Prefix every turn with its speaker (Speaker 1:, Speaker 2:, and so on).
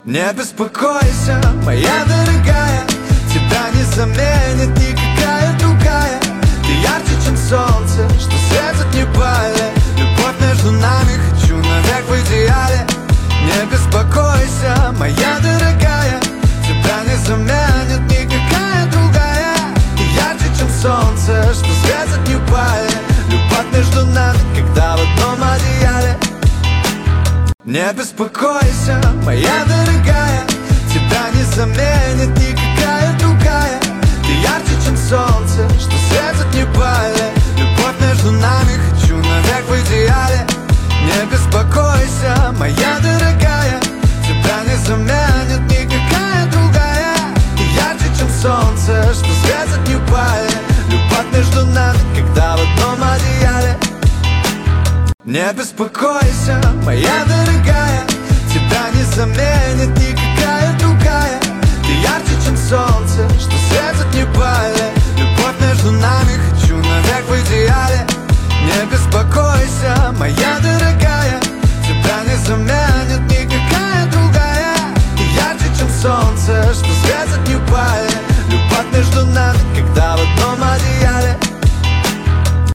Speaker 1: Не беспокойся, моя дорогая, тебя не заменит никакая другая. Ты ярче, чем солнце, что светит не паля. Любовь между нами, хочу навек в идеале. Не беспокойся, моя дорогая, тебя не заменит никакая другая. Ты ярче, чем солнце, что светит не паля. Любовь между нами, когда в одном одеяле. Не беспокойся, моя дорогая, тебя не заменит никакая другая. Ты ярче, чем солнце, что светит не паля. Любовь между нами, хочу навек в идеале. Не беспокойся, моя дорогая, тебя не заменит никакая другая. Ты ярче, чем солнце, что светит не паля. Любовь между нами, когда в одном одеяле. Не беспокойся, моя дорогая, тебя не заменит никакая другая. Ты ярче, чем солнце, что светит не паля. Любовь между нами, хочу навек в идеале. Не беспокойся, моя дорогая, тебя не заменит никакая другая. Ты ярче, чем солнце, что светит не паля. Любовь между нами, когда в одном одеяле.